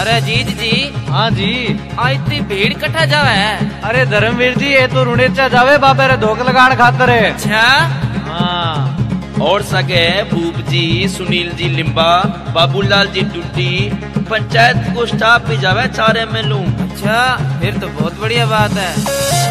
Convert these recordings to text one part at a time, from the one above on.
अरे जीत जी। हाँ जी। आज इतनी भीड़ कट्ठा जावे है। अरे धर्मवीर जी ये तो रुणेचा जावे बाबे रे धोख लगान खातर है। अच्छा हाँ। और सगे भूप जी, सुनील जी लिम्बा, बाबूलाल जी टुट्टी, पंचायत को स्टाफ भी जावे चारे में लूं। अच्छा फिर तो बहुत बढ़िया बात है।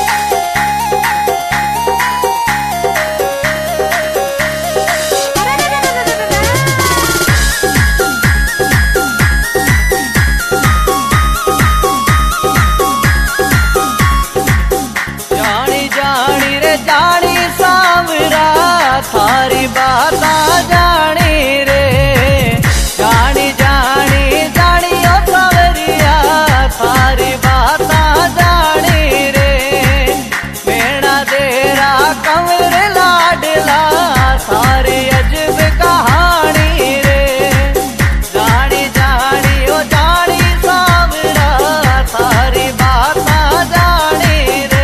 जानी सांवरा थारी बाता जानी रे, जानी जानी जानी ओ सांवरिया थारी बाता जानी रे, मेरा तेरा कंवर लाडला थारी अजब कहानी रे, जानी जानी ओ जानी सांवरा थारी बाता जानी रे।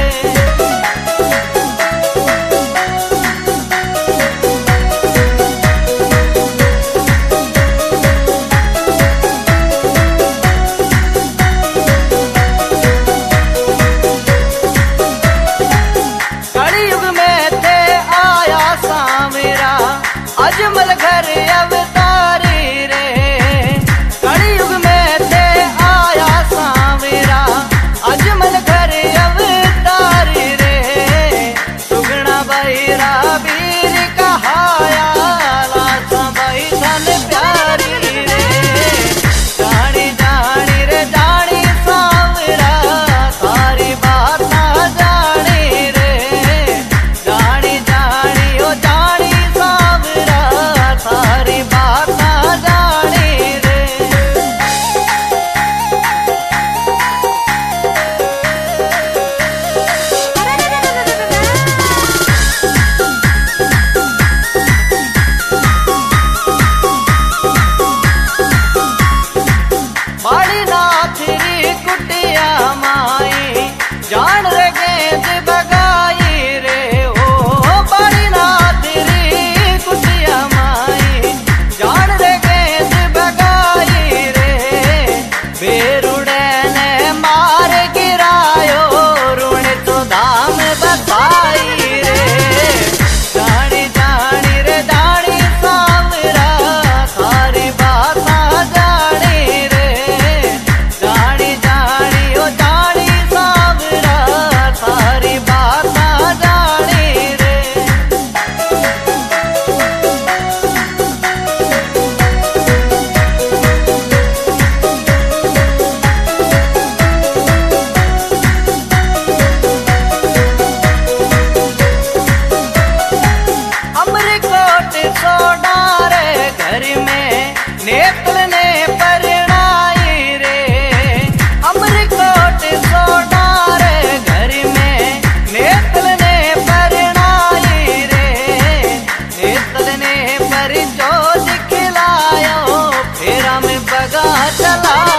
अजमल घर अवतारी रे, कलयुग में थे आया सांवरा अजमल घर अवतारी रे, सुगना बैरा वीर कहाया लासा भाई धन प्यारी रे, जानी जानी रे जानी सांवरा थारी बाता जानी रे, जानी जानी ओ जानी थारी बाता जानी रे। बाड़ी नाथरी कुटिया माई जान रे गेंद बगाई रे, ओ बाड़ी नाथरी कुटिया जान रे गेंद बगाई रे, बेरुड़े ने मार गिरायो रुण तो धाम बताई रे, जानी जानी रे जानी सांवरा थारी बाता जानी रे, जानी जानी ओ जानी सांवरा थारी बाता जानी रे। अमरकोट सोडारे घर में नेत्र ने परणाई रे, अमरकोट सोडारे घर में नेत्र ने परणाई रे, नेत्र ने परिचो दिखलायो फेरा में बगा चला